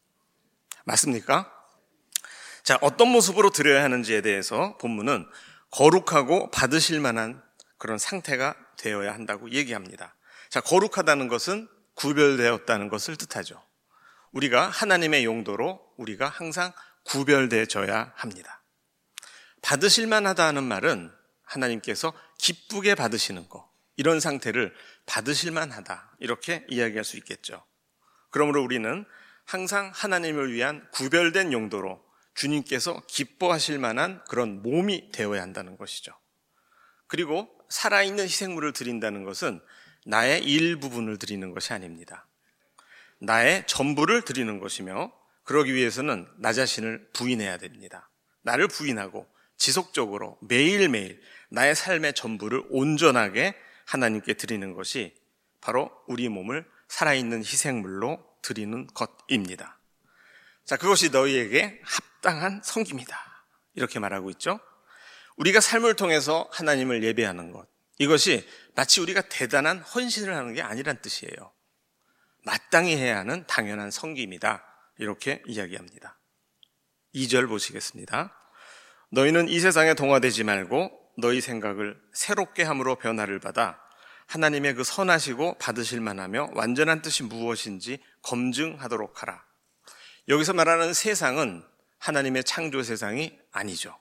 맞습니까? 자, 어떤 모습으로 드려야 하는지에 대해서 본문은 거룩하고 받으실 만한 그런 상태가 되어야 한다고 얘기합니다. 자, 거룩하다는 것은 구별되었다는 것을 뜻하죠. 우리가 하나님의 용도로 우리가 항상 구별되어져야 합니다. 받으실 만하다 하는 말은 하나님께서 기쁘게 받으시는 것, 이런 상태를 받으실 만하다 이렇게 이야기할 수 있겠죠. 그러므로 우리는 항상 하나님을 위한 구별된 용도로 주님께서 기뻐하실 만한 그런 몸이 되어야 한다는 것이죠. 그리고 살아있는 희생물을 드린다는 것은 나의 일부분을 드리는 것이 아닙니다. 나의 전부를 드리는 것이며 그러기 위해서는 나 자신을 부인해야 됩니다. 나를 부인하고 지속적으로 매일매일 나의 삶의 전부를 온전하게 하나님께 드리는 것이 바로 우리 몸을 살아있는 희생물로 드리는 것입니다. 자, 그것이 너희에게 합당한 성기입니다. 이렇게 말하고 있죠. 우리가 삶을 통해서 하나님을 예배하는 것, 이것이 마치 우리가 대단한 헌신을 하는 게 아니란 뜻이에요. 마땅히 해야 하는 당연한 성기입니다. 이렇게 이야기합니다. 이 절 보시겠습니다. 너희는 이 세상에 동화되지 말고 너희 생각을 새롭게 함으로 변화를 받아 하나님의 그 선하시고 받으실 만하며 완전한 뜻이 무엇인지 검증하도록 하라. 여기서 말하는 세상은 하나님의 창조 세상이 아니죠.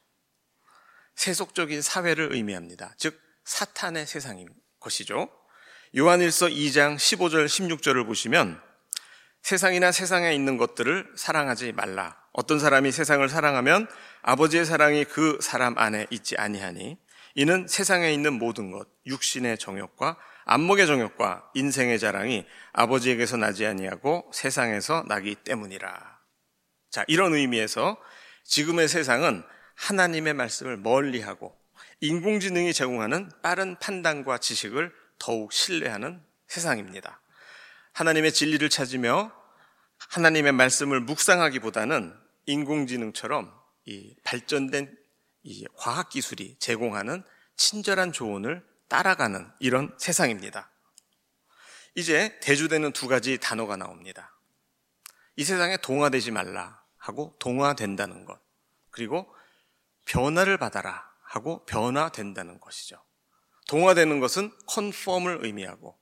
세속적인 사회를 의미합니다. 즉 사탄의 세상인 것이죠. 요한일서 이 장 십오 절 십육 절을 보시면 세상이나 세상에 있는 것들을 사랑하지 말라. 어떤 사람이 세상을 사랑하면 아버지의 사랑이 그 사람 안에 있지 아니하니 이는 세상에 있는 모든 것, 육신의 정욕과 안목의 정욕과 인생의 자랑이 아버지에게서 나지 아니하고 세상에서 나기 때문이라. 자, 이런 의미에서 지금의 세상은 하나님의 말씀을 멀리하고 인공지능이 제공하는 빠른 판단과 지식을 더욱 신뢰하는 세상입니다. 하나님의 진리를 찾으며 하나님의 말씀을 묵상하기보다는 인공지능처럼 이 발전된 이 과학기술이 제공하는 친절한 조언을 따라가는 이런 세상입니다. 이제 대조되는 두 가지 단어가 나옵니다. 이 세상에 동화되지 말라 하고 동화된다는 것, 그리고 변화를 받아라 하고 변화된다는 것이죠. 동화되는 것은 컨펌을 의미하고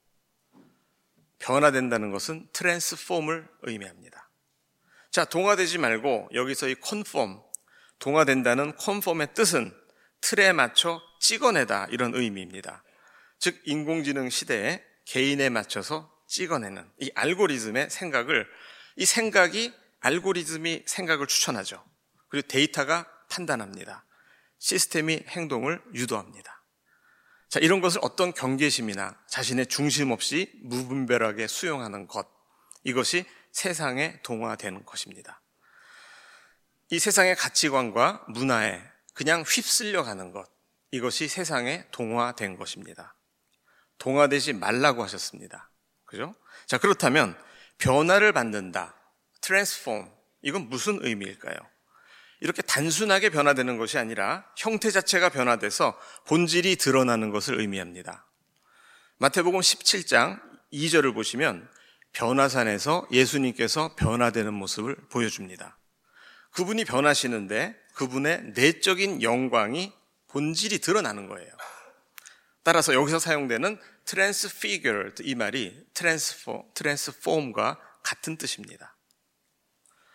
변화된다는 것은 트랜스폼을 의미합니다. 자, 동화되지 말고 여기서 이 컨펌, 동화된다는 컨펌의 뜻은 틀에 맞춰 찍어내다 이런 의미입니다. 즉 인공지능 시대에 개인에 맞춰서 찍어내는 이 알고리즘의 생각을, 이 생각이 알고리즘이 생각을 추천하죠. 그리고 데이터가 판단합니다. 시스템이 행동을 유도합니다. 자, 이런 것을 어떤 경계심이나 자신의 중심 없이 무분별하게 수용하는 것, 이것이 세상에 동화되는 것입니다. 이 세상의 가치관과 문화에 그냥 휩쓸려 가는 것, 이것이 세상에 동화된 것입니다. 동화되지 말라고 하셨습니다. 그죠? 자, 그렇다면 변화를 받는다, 트랜스폼, 이건 무슨 의미일까요? 이렇게 단순하게 변화되는 것이 아니라 형태 자체가 변화돼서 본질이 드러나는 것을 의미합니다. 마태복음 십칠 장 이 절을 보시면 변화산에서 예수님께서 변화되는 모습을 보여줍니다. 그분이 변하시는데 그분의 내적인 영광이 본질이 드러나는 거예요. 따라서 여기서 사용되는 transfigured 이 말이 transform, transform과 같은 뜻입니다.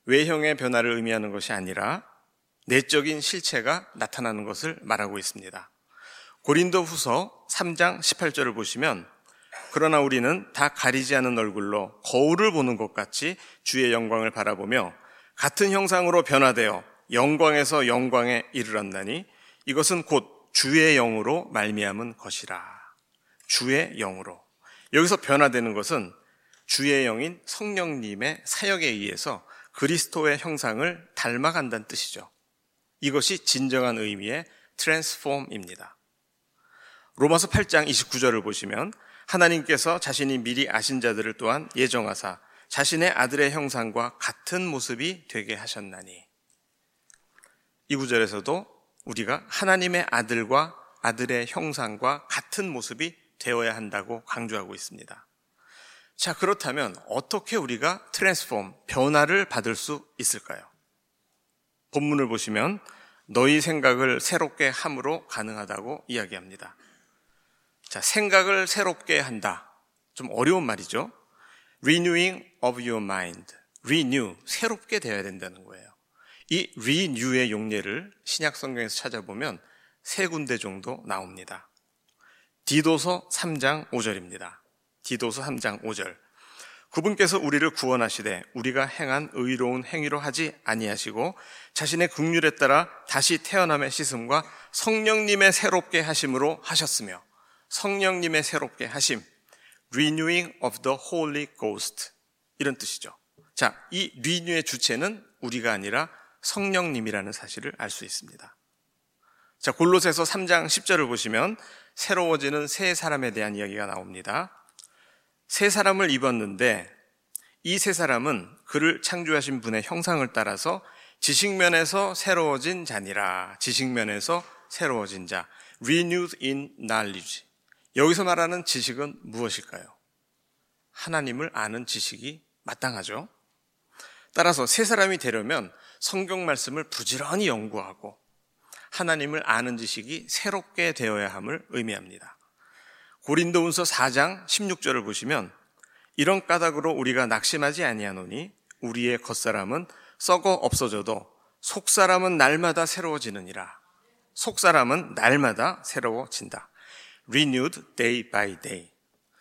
외형의 변화를 의미하는 것이 아니라 내적인 실체가 나타나는 것을 말하고 있습니다. 고린도후서 삼 장 십팔 절을 보시면 그러나 우리는 다 가리지 않은 얼굴로 거울을 보는 것 같이 주의 영광을 바라보며 같은 형상으로 변화되어 영광에서 영광에 이르렀나니 이것은 곧 주의 영으로 말미암은 것이라. 주의 영으로. 여기서 변화되는 것은 주의 영인 성령님의 사역에 의해서 그리스도의 형상을 닮아간다는 뜻이죠. 이것이 진정한 의미의 트랜스폼입니다. 로마서 팔 장 이십구 절을 보시면 하나님께서 자신이 미리 아신 자들을 또한 예정하사 자신의 아들의 형상과 같은 모습이 되게 하셨나니. 이 구절에서도 우리가 하나님의 아들과 아들의 형상과 같은 모습이 되어야 한다고 강조하고 있습니다. 자, 그렇다면 어떻게 우리가 트랜스폼, 변화를 받을 수 있을까요? 본문을 보시면 너희 생각을 새롭게 함으로 가능하다고 이야기합니다. 자, 생각을 새롭게 한다. 좀 어려운 말이죠. Renewing of your mind. Renew, 새롭게 되어야 된다는 거예요. 이 renew의 용례를 신약 성경에서 찾아보면 세 군데 정도 나옵니다. 디도서 삼 장 오 절입니다. 디도서 삼 장 오 절. 그분께서 우리를 구원하시되 우리가 행한 의로운 행위로 하지 아니하시고 자신의 긍휼에 따라 다시 태어남의 씻음과 성령님의 새롭게 하심으로 하셨으며, 성령님의 새롭게 하심, renewing of the Holy Ghost, 이런 뜻이죠. 자, 이 renew의 주체는 우리가 아니라 성령님이라는 사실을 알 수 있습니다. 자, 골로새서 삼 장 십 절을 보시면 새로워지는 새 사람에 대한 이야기가 나옵니다. 새 사람을 입었는데 이 새 사람은 그를 창조하신 분의 형상을 따라서 지식면에서 새로워진 자니라. 지식면에서 새로워진 자, renewed in knowledge. 여기서 말하는 지식은 무엇일까요? 하나님을 아는 지식이 마땅하죠. 따라서 새 사람이 되려면 성경 말씀을 부지런히 연구하고 하나님을 아는 지식이 새롭게 되어야 함을 의미합니다. 고린도후서 사 장 십육 절을 보시면 이런 까닭으로 우리가 낙심하지 아니하노니 우리의 겉사람은 썩어 없어져도 속사람은 날마다 새로워지느니라. 속사람은 날마다 새로워진다. Renewed day by day.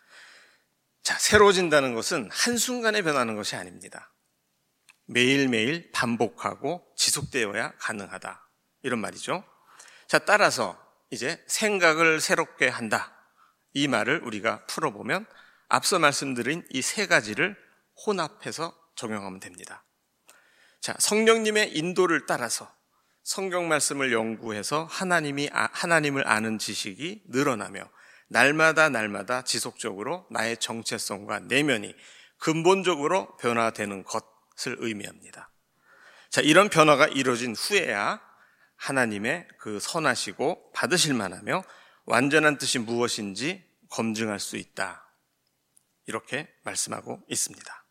자, 새로워진다는 것은 한순간에 변하는 것이 아닙니다. 매일매일 반복하고 지속되어야 가능하다. 이런 말이죠. 자, 따라서 이제 생각을 새롭게 한다. 이 말을 우리가 풀어보면 앞서 말씀드린 이 세 가지를 혼합해서 적용하면 됩니다. 자, 성령님의 인도를 따라서 성경 말씀을 연구해서 하나님이, 하나님을 아는 지식이 늘어나며 날마다 날마다 지속적으로 나의 정체성과 내면이 근본적으로 변화되는 것을 의미합니다. 자, 이런 변화가 이루어진 후에야 하나님의 그 선하시고 받으실 만하며 완전한 뜻이 무엇인지 검증할 수 있다. 이렇게 말씀하고 있습니다.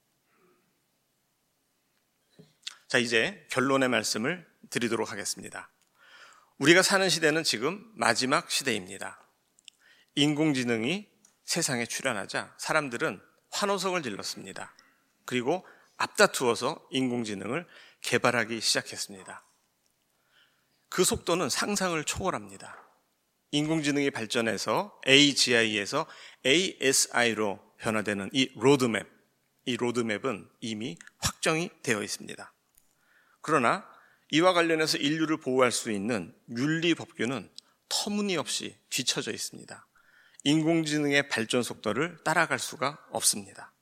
자, 이제 결론의 말씀을 드리도록 하겠습니다. 우리가 사는 시대는 지금 마지막 시대입니다. 인공지능이 세상에 출현하자 사람들은 환호성을 질렀습니다. 그리고 앞다투어서 인공지능을 개발하기 시작했습니다. 그 속도는 상상을 초월합니다. 인공지능이 발전해서 에이지아이에서 에이에스아이로 변화되는 이 로드맵, 이 로드맵은 이미 확정이 되어 있습니다. 그러나 이와 관련해서 인류를 보호할 수 있는 윤리 법규는 터무니없이 뒤처져 있습니다. 인공지능의 발전 속도를 따라갈 수가 없습니다.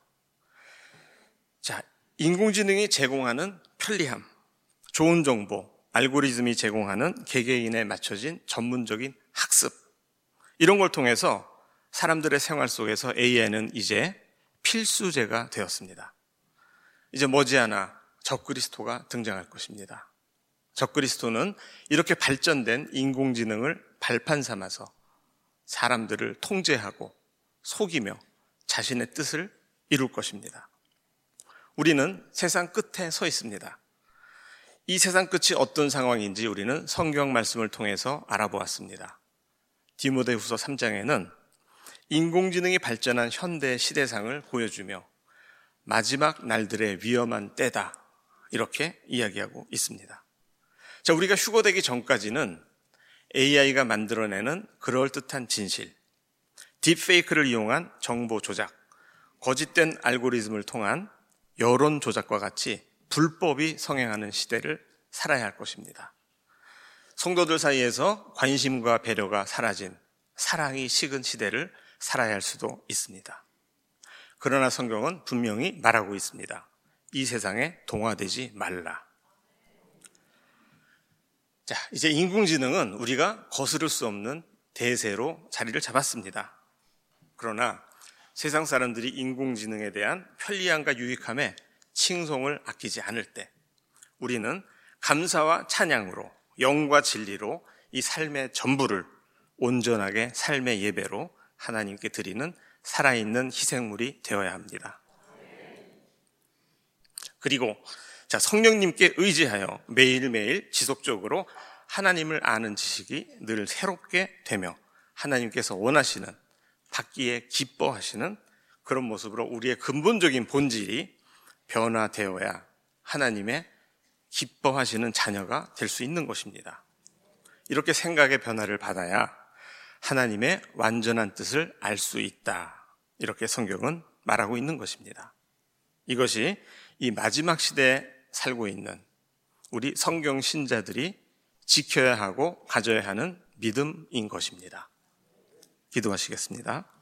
자, 인공지능이 제공하는 편리함, 좋은 정보, 알고리즘이 제공하는 개개인에 맞춰진 전문적인 학습, 이런 걸 통해서 사람들의 생활 속에서 에이아이는 이제 필수제가 되었습니다. 이제 머지않아 적그리스도가 등장할 것입니다. 적그리스도는 이렇게 발전된 인공지능을 발판 삼아서 사람들을 통제하고 속이며 자신의 뜻을 이룰 것입니다. 우리는 세상 끝에 서 있습니다. 이 세상 끝이 어떤 상황인지 우리는 성경 말씀을 통해서 알아보았습니다. 디모데후서 삼 장에는 인공지능이 발전한 현대 시대상을 보여주며 마지막 날들의 위험한 때다, 이렇게 이야기하고 있습니다. 자, 우리가 휴거되기 전까지는 에이아이가 만들어내는 그럴듯한 진실, 딥페이크를 이용한 정보 조작, 거짓된 알고리즘을 통한 여론 조작과 같이 불법이 성행하는 시대를 살아야 할 것입니다. 성도들 사이에서 관심과 배려가 사라진 사랑이 식은 시대를 살아야 할 수도 있습니다. 그러나 성경은 분명히 말하고 있습니다. 이 세상에 동화되지 말라. 자, 이제 인공지능은 우리가 거스를 수 없는 대세로 자리를 잡았습니다. 그러나 세상 사람들이 인공지능에 대한 편리함과 유익함에 칭송을 아끼지 않을 때 우리는 감사와 찬양으로, 영과 진리로 이 삶의 전부를 온전하게 삶의 예배로 하나님께 드리는 살아있는 희생물이 되어야 합니다. 그리고 자, 성령님께 의지하여 매일매일 지속적으로 하나님을 아는 지식이 늘 새롭게 되며 하나님께서 원하시는, 받기에 기뻐하시는 그런 모습으로 우리의 근본적인 본질이 변화되어야 하나님의 기뻐하시는 자녀가 될 수 있는 것입니다. 이렇게 생각의 변화를 받아야 하나님의 완전한 뜻을 알 수 있다. 이렇게 성경은 말하고 있는 것입니다. 이것이 이 마지막 시대에 살고 있는 우리 성경 신자들이 지켜야 하고 가져야 하는 믿음인 것입니다. 기도하시겠습니다.